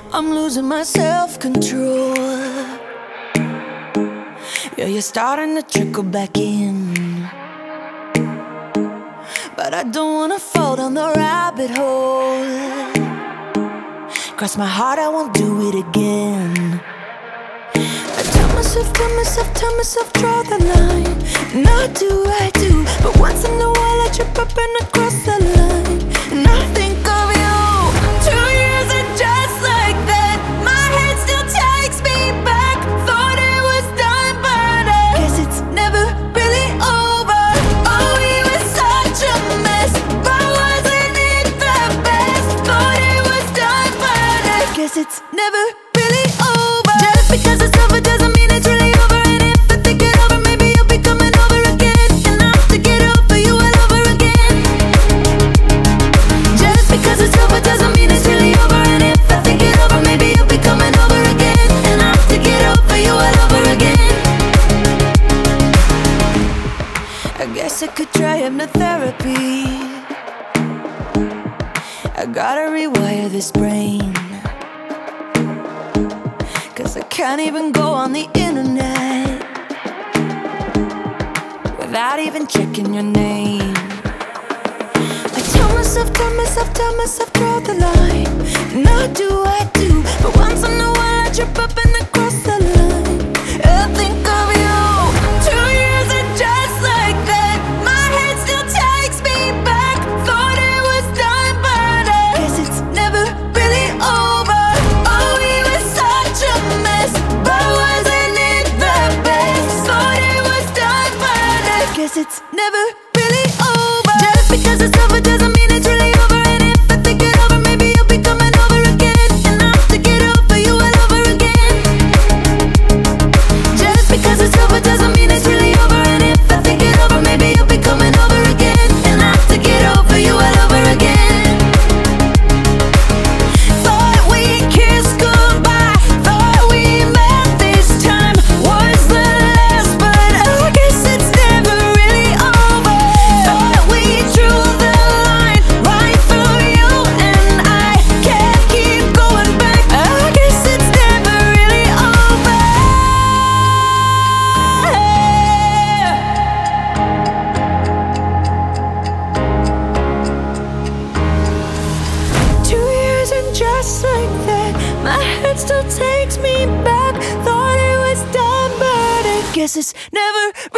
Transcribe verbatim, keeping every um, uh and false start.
I'm losing my self-control. Yeah, you're starting to trickle back in, but I don't wanna fall down the rabbit hole. Cross my heart, I won't do it again. I tell myself, tell myself, tell myself, draw the line. And I do, I do, but once in a while I trip up and I cross the line. And I think of you. Two years and just like that, my head still takes me back. Thought it was done, but I guess it's never really over. Oh, we were such a mess, but wasn't it the best? Thought it was done, but I guess it's never really over. Just because it's over doesn't mean it's really over. And if I think it over, maybe you'll be coming over again. And I have to get over you all over again. Just because it's over doesn't mean it's really over. And if I think it over, maybe you'll be coming over again. And I have to get over you all over again. I guess I could try hypnotherapy. I gotta rewire this brain, 'cause I can't even go on the internet without even checking your name. I tell myself, tell myself, tell myself, draw the line. And I do, I do, but once in a while I trip up and I cross the line. I think of you. Two years and just like that, my head still takes me back. Thought it was done, but I guess it's never really over. Oh, we were such a mess, but wasn't it the best? Thought it was done, but I guess it's never really over. Just because it's over doesn't mean it's really over. And if I think it over, maybe you'll be coming over again. And I have to get over you all over again. Just because it's over doesn't mean it's really over. And if I think it over, maybe you'll be coming over again. And I have to get over you all over again. Thought we kissed goodbye, thought we met this time was the last, but I guess it's never really over. Thought we drew the line right through you, and I can't keep going back. I guess it's never really over. Two years and just like that, my head still takes me back. Thought it was done, but I guess it's never